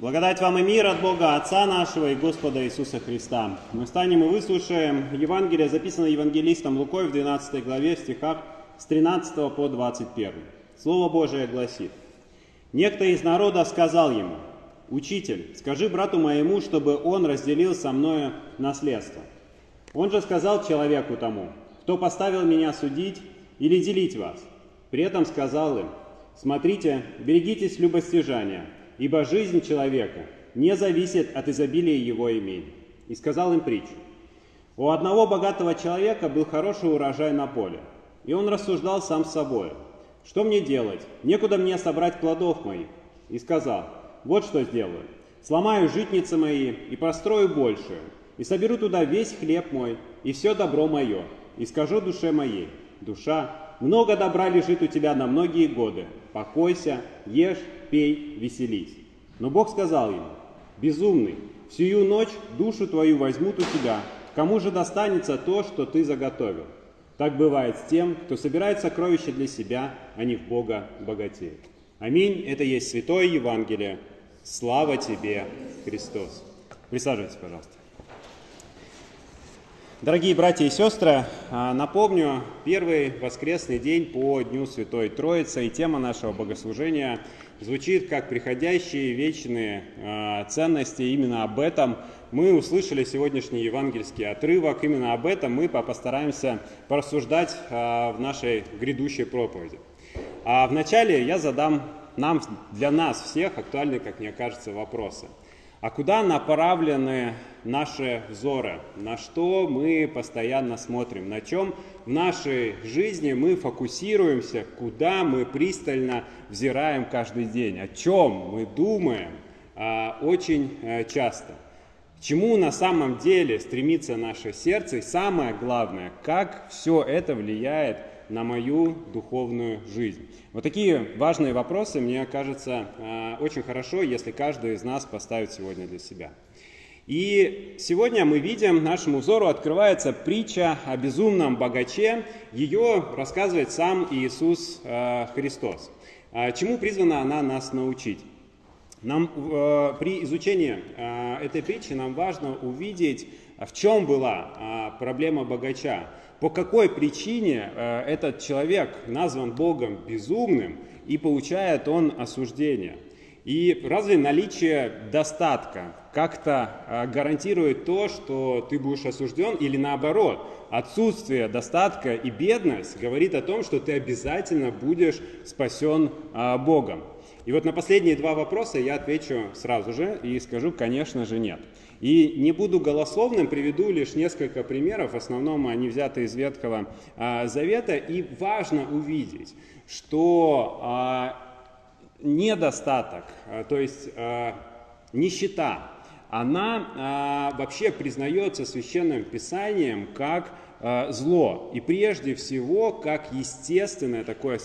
Благодать вам и мир от Бога, Отца нашего и Господа Иисуса Христа. Мы встанем и выслушаем Евангелие, записанное евангелистом Лукой в 12 главе, в стихах с 13 по 21. Слово Божие гласит: «Некто из народа сказал ему: „Учитель, скажи брату моему, чтобы он разделил со мною наследство“. Он же сказал человеку тому: „Кто поставил меня судить или делить вас?“ При этом сказал им: „Смотрите, берегитесь любостяжания, ибо жизнь человека не зависит от изобилия его имений“. И сказал им притчу: „У одного богатого человека был хороший урожай на поле, и он рассуждал сам с собой: „Что мне делать? Некуда мне собрать плодов моих“. И сказал: „Вот что сделаю. Сломаю житницы мои и построю большую, и соберу туда весь хлеб мой и все добро мое, и скажу душе моей: душа, много добра лежит у тебя на многие годы. Покойся, ешь, пей, веселись“. Но Бог сказал ему: „Безумный, всю ночь душу твою возьмут у тебя. Кому же достанется то, что ты заготовил?“ Так бывает с тем, кто собирает сокровища для себя, а не в Бога богатеет. Аминь. Это есть Святое Евангелие. Слава тебе, Христос. Присаживайтесь, пожалуйста. Дорогие братья и сестры, напомню, первый воскресный день по Дню Святой Троицы, и тема нашего богослужения звучит как приходящие вечные ценности. Именно об этом мы услышали сегодняшний евангельский отрывок, именно об этом мы постараемся порассуждать в нашей грядущей проповеди. А вначале я задам для нас всех актуальные, как мне кажется, вопросы. А куда направлены наши взоры? На что мы постоянно смотрим? На чем в нашей жизни мы фокусируемся? Куда мы пристально взираем каждый день? О чем мы думаем очень часто? К чему на самом деле стремится наше сердце? И самое главное, как все это влияет на мою духовную жизнь? Вот такие важные вопросы, мне кажется, очень хорошо, если каждый из нас поставит сегодня для себя. И сегодня мы видим, нашему взору открывается притча о безумном богаче. Ее рассказывает сам Иисус Христос. Чему призвана она нас научить? При изучении этой притчи нам важно увидеть, в чем была проблема богача. По какой причине этот человек назван Богом безумным и получает он осуждение? И разве наличие достатка как-то гарантирует то, что ты будешь осужден, или наоборот, отсутствие достатка и бедность говорит о том, что ты обязательно будешь спасен Богом? И вот на последние два вопроса я отвечу сразу же и скажу, конечно же, нет. И не буду голословным, приведу лишь несколько примеров, в основном они взяты из Ветхого Завета. И важно увидеть, что недостаток, то есть нищета, она вообще признается Священным Писанием как зло. И прежде всего, как естественное такое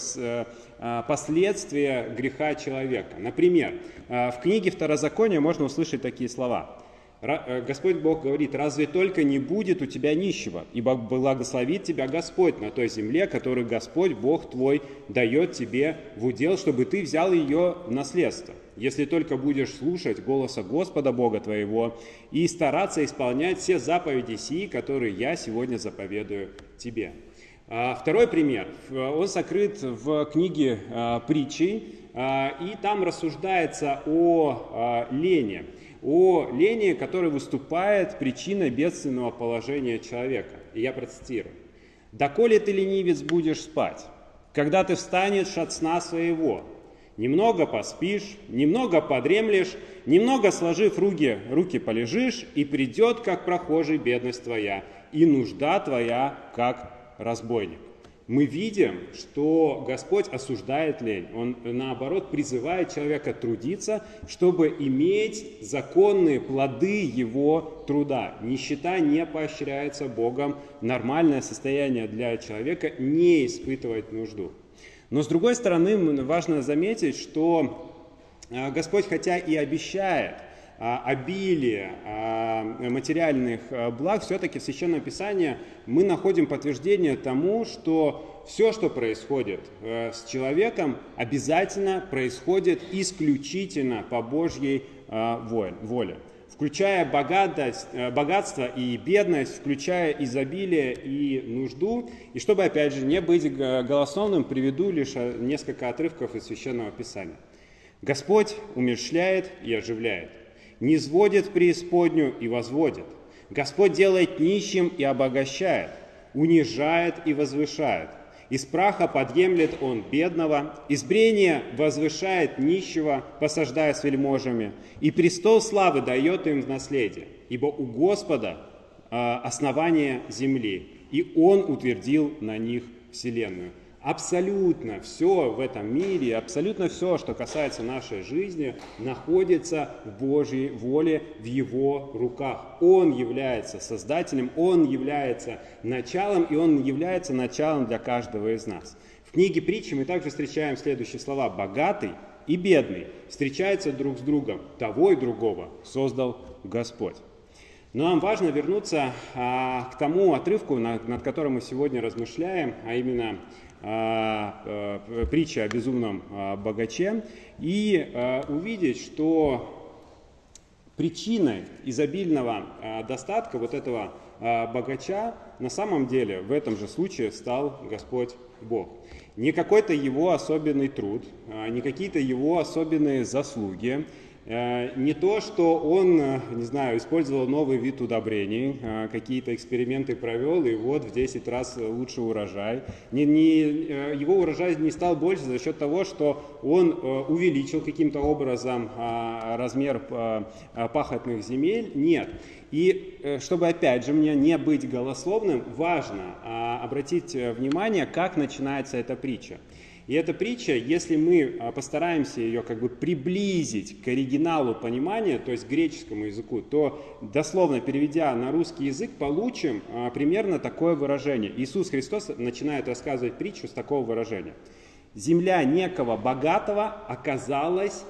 последствие греха человека. Например, в книге Второзакония можно услышать такие слова. Господь Бог говорит: «Разве только не будет у тебя нищего, ибо благословит тебя Господь на той земле, которую Господь Бог твой дает тебе в удел, чтобы ты взял ее в наследство, если только будешь слушать голоса Господа Бога твоего и стараться исполнять все заповеди сии, которые я сегодня заповедую тебе». Второй пример, он сокрыт в книге Притчи, и там рассуждается о лени. О лени, которая выступает причиной бедственного положения человека. И я процитирую: «Доколе ты, ленивец, будешь спать, когда ты встанешь от сна своего? Немного поспишь, немного подремлешь, немного сложив руки полежишь, и придет, как прохожий, бедность твоя, и нужда твоя, как разбойник». Мы видим, что Господь осуждает лень. Он, наоборот, призывает человека трудиться, чтобы иметь законные плоды его труда. Нищета не поощряется Богом. Нормальное состояние для человека не испытывать нужду. Но, с другой стороны, важно заметить, что Господь, хотя и обещает обилие материальных благ, все-таки в Священном Писании мы находим подтверждение тому, что все, что происходит с человеком, обязательно происходит исключительно по Божьей воле. Включая богатство и бедность, включая изобилие и нужду. И чтобы, опять же, не быть голословным, приведу лишь несколько отрывков из Священного Писания. «Господь умерщвляет и оживляет, низводит в преисподнюю и возводит. Господь делает нищим и обогащает, унижает и возвышает. Из праха подъемлет он бедного, из брения возвышает нищего, посаждая с вельможами, и престол славы дает им в наследие. Ибо у Господа основание земли, и Он утвердил на них вселенную». Абсолютно все в этом мире, абсолютно все, что касается нашей жизни, находится в Божьей воле, в Его руках. Он является Создателем, Он является началом, и Он является началом для каждого из нас. В книге Притчи мы также встречаем следующие слова: «Богатый и бедный встречаются друг с другом, того и другого создал Господь». Но нам важно вернуться к тому отрывку, над которым мы сегодня размышляем, а именно притча о безумном богаче, и увидеть, что причиной изобильного достатка вот этого богача на самом деле в этом же случае стал Господь Бог. Не какой-то его особенный труд, не какие-то его особенные заслуги, не то, что он, не знаю, использовал новый вид удобрений, какие-то эксперименты провел, и вот в 10 раз лучше урожай. Его урожай не стал больше за счет того, что он увеличил каким-то образом размер пахотных земель. Нет. И чтобы, опять же, мне не быть голословным, важно обратить внимание, как начинается эта притча. И эта притча, если мы постараемся ее как бы приблизить к оригиналу понимания, то есть к греческому языку, то дословно переведя на русский язык, получим примерно такое выражение. Иисус Христос начинает рассказывать притчу с такого выражения. «Земля некого богатого оказалась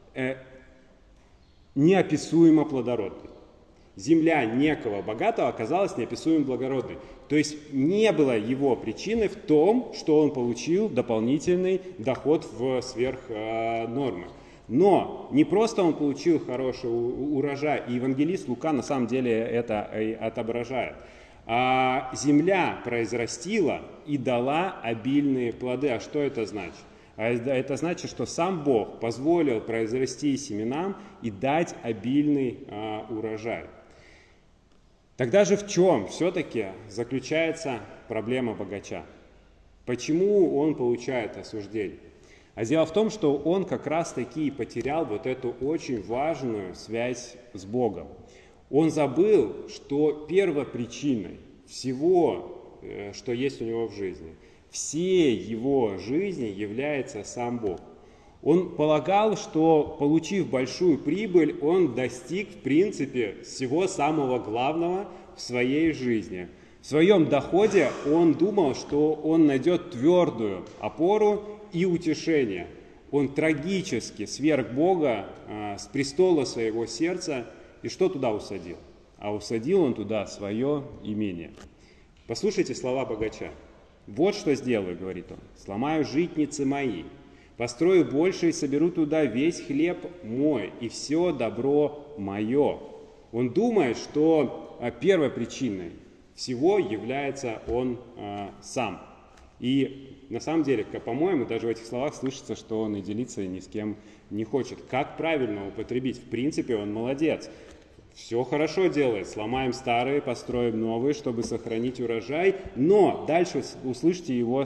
неописуемо плодородной». Земля некого богатого оказалась неописуемо благородной. То есть не было его причины в том, что он получил дополнительный доход сверх нормы. Но не просто он получил хороший урожай, и евангелист Лука на самом деле это и отображает. А земля произрастила и дала обильные плоды. А что это значит? Это значит, что сам Бог позволил произрасти семенам и дать обильный урожай. Тогда же в чем все-таки заключается проблема богача? Почему он получает осуждение? А дело в том, что он как раз-таки потерял вот эту очень важную связь с Богом. Он забыл, что первопричиной всего, что есть у него в жизни, всей его жизни является сам Бог. Он полагал, что, получив большую прибыль, он достиг, в принципе, всего самого главного в своей жизни. В своем доходе он думал, что он найдет твердую опору и утешение. Он трагически сверг Бога с престола своего сердца, и что туда усадил? А усадил он туда свое имение. Послушайте слова богача. «Вот что сделаю, — говорит он, — сломаю житницы мои, построю больше и соберу туда весь хлеб мой и все добро мое». Он думает, что первой причиной всего является он сам. И на самом деле, по-моему, даже в этих словах слышится, что он и делиться ни с кем не хочет. Как правильно употребить? В принципе, он молодец. Все хорошо делает. Сломаем старые, построим новые, чтобы сохранить урожай. Но дальше услышьте его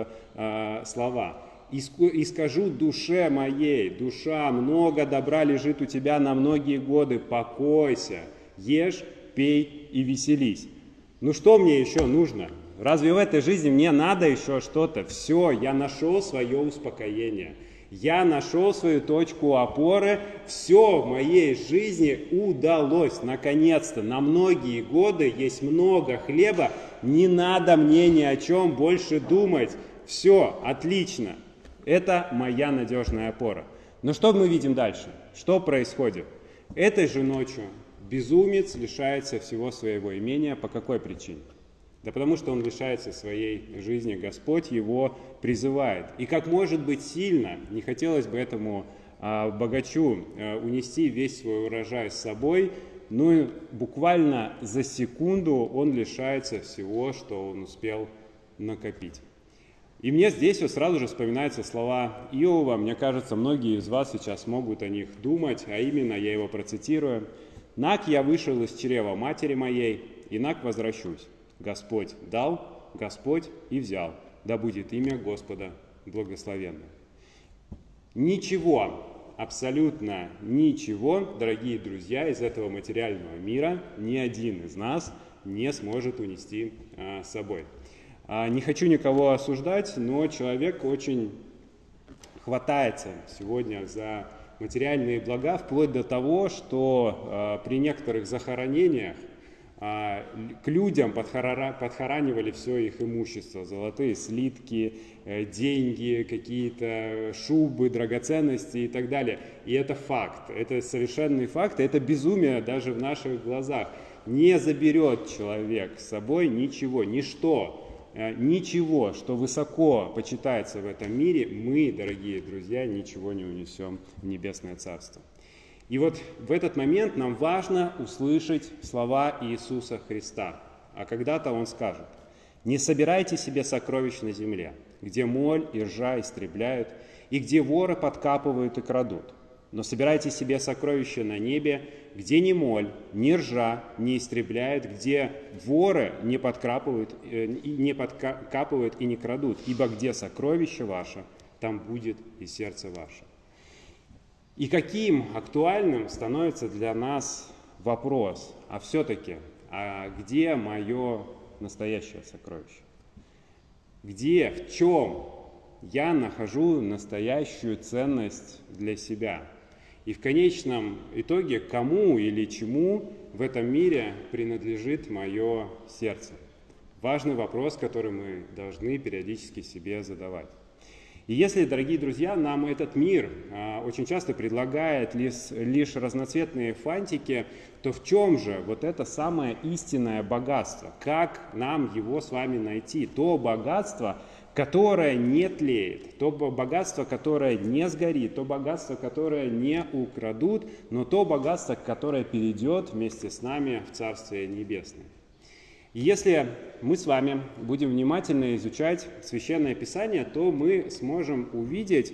слова. «И скажу душе моей: душа, много добра лежит у тебя на многие годы, покойся, ешь, пей и веселись». Ну что мне еще нужно? Разве в этой жизни мне надо еще что-то? Все, я нашел свое успокоение. Я нашел свою точку опоры. Все в моей жизни удалось. Наконец-то, на многие годы есть много хлеба. Не надо мне ни о чем больше думать. Все, отлично. Это моя надежная опора. Но что мы видим дальше? Что происходит? Этой же ночью безумец лишается всего своего имения. По какой причине? Да потому что он лишается своей жизни, Господь его призывает. И как может быть сильно, не хотелось бы этому богачу унести весь свой урожай с собой, но буквально за секунду он лишается всего, что он успел накопить. И мне здесь вот сразу же вспоминаются слова Иова. Мне кажется, многие из вас сейчас могут о них думать, а именно, я его процитирую. «Наг я вышел из чрева матери моей, и наг возвращусь. Господь дал, Господь и взял, да будет имя Господа благословенно». Ничего, абсолютно ничего, дорогие друзья, из этого материального мира ни один из нас не сможет унести с собой. Не хочу никого осуждать, но человек очень хватается сегодня за материальные блага, вплоть до того, что при некоторых захоронениях к людям подхоранивали все их имущество, золотые слитки, деньги, какие-то шубы, драгоценности и так далее. И это факт, это совершенный факт, это безумие даже в наших глазах. Не заберет человек с собой ничего, ничто. Ничего, что высоко почитается в этом мире, мы, дорогие друзья, ничего не унесем в Небесное Царство. И вот в этот момент нам важно услышать слова Иисуса Христа. А когда-то Он скажет: «Не собирайте себе сокровищ на земле, где моль и ржа истребляют, и где воры подкапывают и крадут. Но собирайте себе сокровища на небе, где ни моль, ни ржа не истребляют, где воры не подкапывают и не крадут, ибо где сокровище ваше, там будет и сердце ваше». И каким актуальным становится для нас вопрос: а все-таки, где мое настоящее сокровище? Где, в чем я нахожу настоящую ценность для себя? И в конечном итоге, кому или чему в этом мире принадлежит мое сердце? Важный вопрос, который мы должны периодически себе задавать. И если, дорогие друзья, нам этот мир очень часто предлагает лишь разноцветные фантики, то в чем же вот это самое истинное богатство? Как нам его с вами найти? То богатство, которое не тлеет, то богатство, которое не сгорит, то богатство, которое не украдут, но то богатство, которое перейдет вместе с нами в Царствие Небесное. И если мы с вами будем внимательно изучать Священное Писание, то мы сможем увидеть,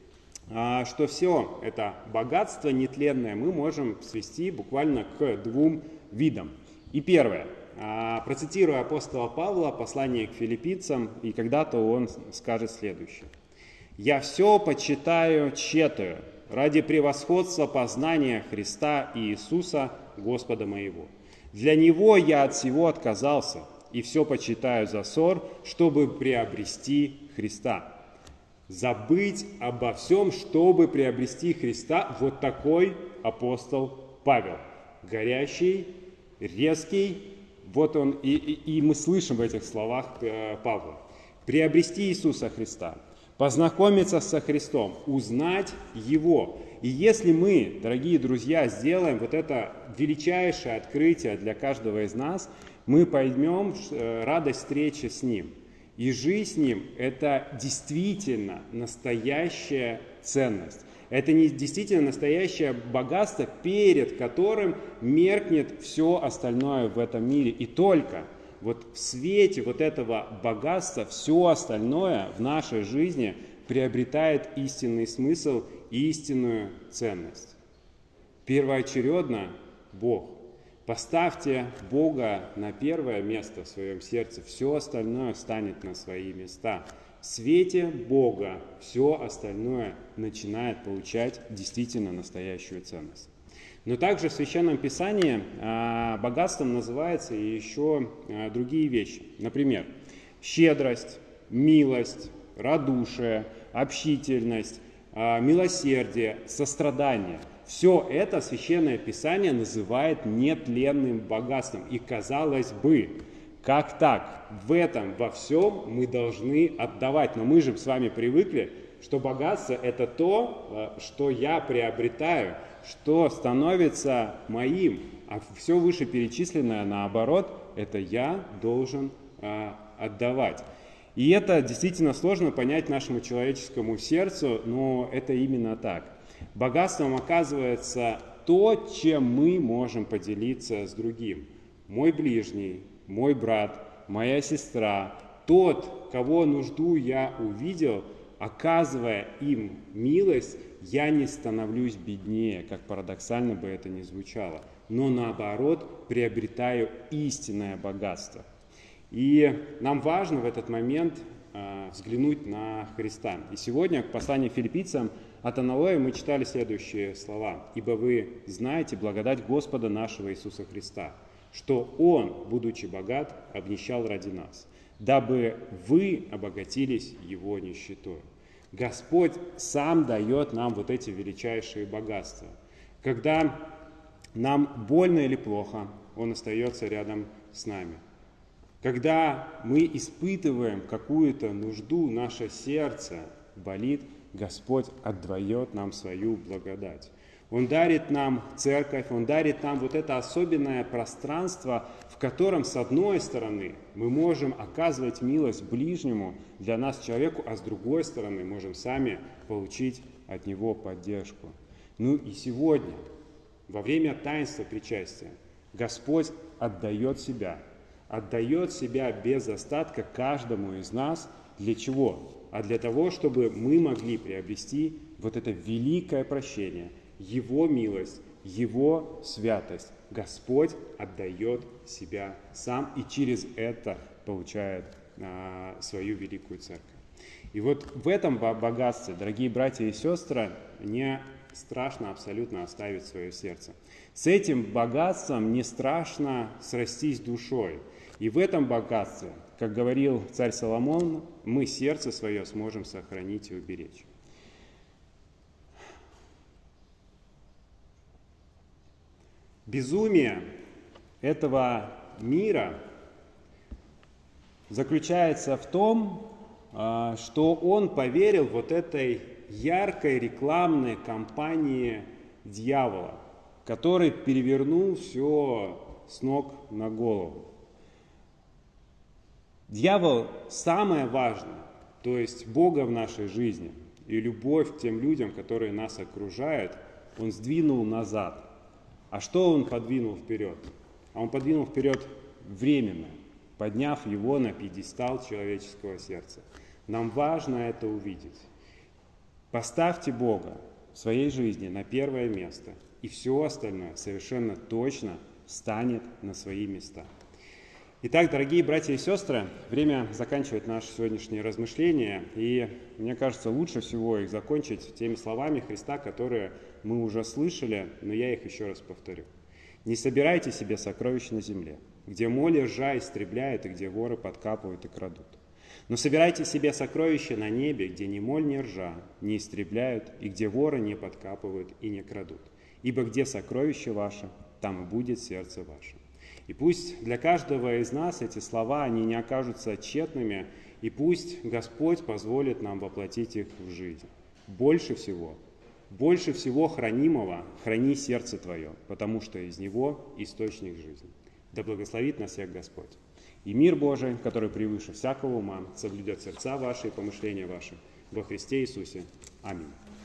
что все это богатство нетленное мы можем свести буквально к двум видам. И первое. Процитирую апостола Павла, послание к филиппийцам, и когда-то он скажет следующее. «Я все почитаю тщетою ради превосходства познания Христа и Иисуса, Господа моего. Для Него я от всего отказался, и все почитаю за ссор, чтобы приобрести Христа». Забыть обо всем, чтобы приобрести Христа, вот такой апостол Павел. Горящий, резкий, вот он, и мы слышим в этих словах Павла. Приобрести Иисуса Христа, познакомиться со Христом, узнать Его. И если мы, дорогие друзья, сделаем вот это величайшее открытие для каждого из нас, мы поймем радость встречи с Ним. И жизнь с Ним – это действительно настоящая ценность. Это не действительно настоящее богатство, перед которым меркнет все остальное в этом мире. И только вот в свете вот этого богатства все остальное в нашей жизни приобретает истинный смысл и истинную ценность. Первоочередно Бог. Поставьте Бога на первое место в своем сердце, все остальное станет на свои места. В свете Бога все остальное начинает получать действительно настоящую ценность. Но также в Священном Писании богатством называются еще другие вещи. Например, щедрость, милость, радушие, общительность, милосердие, сострадание. Все это Священное Писание называет нетленным богатством. И казалось бы, как так? В этом во всем мы должны отдавать. Но мы же с вами привыкли, что богатство – это то, что я приобретаю, что становится моим, а все вышеперечисленное, наоборот, это я должен отдавать. И это действительно сложно понять нашему человеческому сердцу, но это именно так. Богатством оказывается то, чем мы можем поделиться с другим. Мой ближний, мой брат, моя сестра, тот, кого нужду я увидел, оказывая им милость, я не становлюсь беднее, как парадоксально бы это ни звучало, но наоборот приобретаю истинное богатство. И нам важно в этот момент взглянуть на Христа. И сегодня в послании филиппийцам от Аналоя мы читали следующие слова. «Ибо вы знаете благодать Господа нашего Иисуса Христа, что Он, будучи богат, обнищал ради нас, дабы вы обогатились Его нищетой». Господь сам дает нам вот эти величайшие богатства. Когда нам больно или плохо, Он остается рядом с нами. Когда мы испытываем какую-то нужду, наше сердце болит, Господь отдает нам свою благодать. Он дарит нам церковь, Он дарит нам вот это особенное пространство, в котором, с одной стороны, мы можем оказывать милость ближнему, для нас человеку, а с другой стороны, можем сами получить от Него поддержку. Ну и сегодня, во время таинства причастия, Господь отдает себя без остатка каждому из нас. Для чего? А для того, чтобы мы могли приобрести вот это великое прощение, Его милость, Его святость. Господь отдает себя сам и через это получает свою великую церковь. И вот в этом богатстве, дорогие братья и сестры, не страшно абсолютно оставить свое сердце. С этим богатством не страшно срастись душой. И в этом богатстве, как говорил царь Соломон, мы сердце свое сможем сохранить и уберечь. Безумие этого мира заключается в том, что он поверил вот этой яркой рекламной кампании дьявола, который перевернул все с ног на голову. Дьявол самое важное, то есть Бога в нашей жизни и любовь к тем людям, которые нас окружают, он сдвинул назад. А что он подвинул вперед? А он подвинул вперед временно, подняв его на пьедестал человеческого сердца. Нам важно это увидеть. Поставьте Бога в своей жизни на первое место, и все остальное совершенно точно станет на свои места. Итак, дорогие братья и сестры, время заканчивать наши сегодняшние размышления, и мне кажется, лучше всего их закончить теми словами Христа, которые мы уже слышали, но я их еще раз повторю. «Не собирайте себе сокровищ на земле, где моль и ржа истребляют, и где воры подкапывают и крадут. Но собирайте себе сокровища на небе, где ни моль, ни ржа не истребляют, и где воры не подкапывают и не крадут. Ибо где сокровище ваше, там и будет сердце ваше». И пусть для каждого из нас эти слова, они не окажутся тщетными, и пусть Господь позволит нам воплотить их в жизнь. Больше всего хранимого храни сердце твое, потому что из него источник жизни. Да благословит нас всех Господь. И мир Божий, который превыше всякого ума, соблюдет сердца ваши и помышления ваши во Христе Иисусе. Аминь.